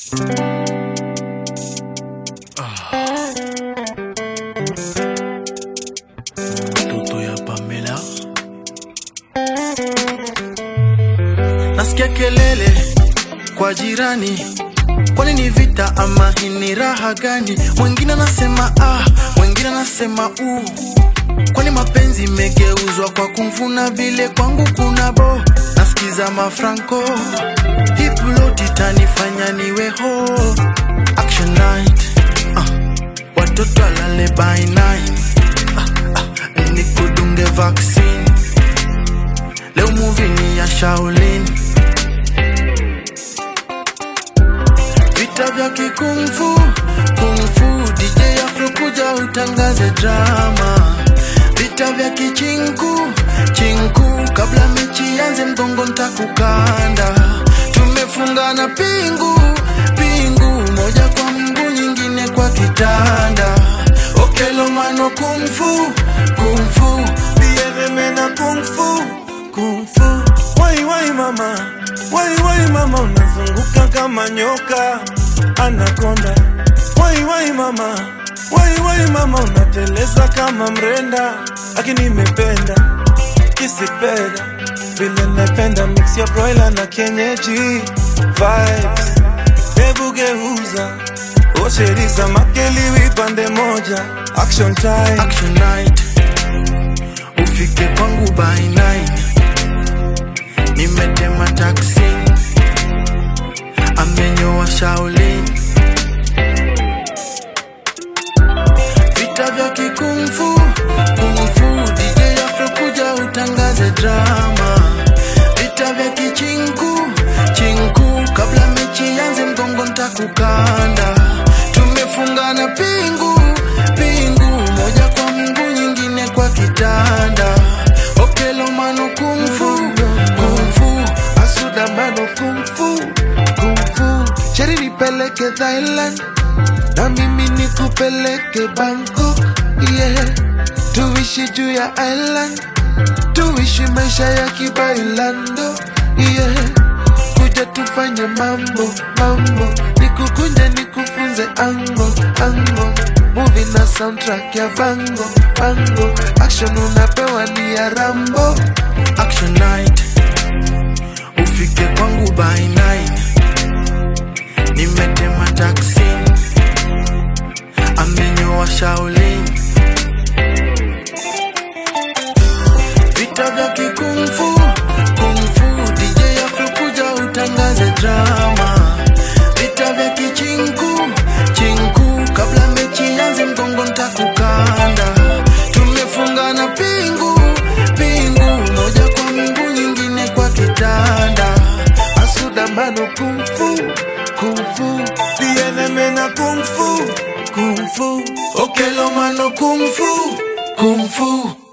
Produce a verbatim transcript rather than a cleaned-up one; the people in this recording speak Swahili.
Mtoto ya Pamela. Nasikia kelele kwa jirani, kwani ni vita ama hii ni raha gani? Mwingine anasema ah, mwingine anasema u. Kwani mapenzi megeuzwa kwa kumfuna vile kwangu kuna bo. Nasikiza mafranco, hii ploti tanifanya niwe ho. Action night, ah, watoto alale by nine, ah, ah, nikudunge vaccine. Leo movie ni ya Shaolin, vita vya kikungfu, kungfu. D J Afro kuja utangaze drama. Vita vya kichinku, chinku. Kabla mechi yanze mgongo ntakukanda. Tumefungana pingu, pingu. Moja kwa mguu nyingine kwa kitanda. Okelo mano kungfu, kungfu. Biere mena kungfu, kungfu. Wai wai mama, wai wai mama. Unazunguka kama nyoka, anakonda. Wai wai mama, wai wai mama. Unateleza kama mrenda, lakini nimependa kisipeda vile napenda. Mix ya broiler na kienyeji vibes. Hebu geuza osheriza makeliwi pande moja. Action time, action night. Ufike kwangu by nine. Nimetema taxi, amenyoa Shaolin. Vita vya kikungfu, kungfu. D J Afro kuja utangaze drama. Vita vya kichinku, chinku. Kabla mechi yanze mgongo ntakukanda. Tumefungana pingu, pingu. Moja kwa mguu nyingine kwa kitanda. Okelo mano kungfu, kungfu. Asuda mano kungfu, kungfu. Cheri nipeleke Thailand, na mimi nikupeleke Bangkok, yeah. Tuishi juu ya island, tuishi maisha ya kibailando, yeah. Kuja tufanye mambo, mambo. Nikukunje nikufunze ango, ango. Movie na soundtrack ya bango, bango. Action unapewa ni ya Rambo. Action night. Ufike kwangu by nine. Nimetema taxi, amenyoa Shaolin. Vita vya kikungfu, kungfu. D J Afro kuja utangaze drama. Vita vya kichinku, chinku. Kabla mechi yanze mgongo ntakukanda. Tumefungana pingu, pingu. Moja kwa mguu nyingine kwa kitanda. Asuda mano kungfu, kungfu. biere mena kungfu, kungfu. Okelo mano kungfu, kungfu.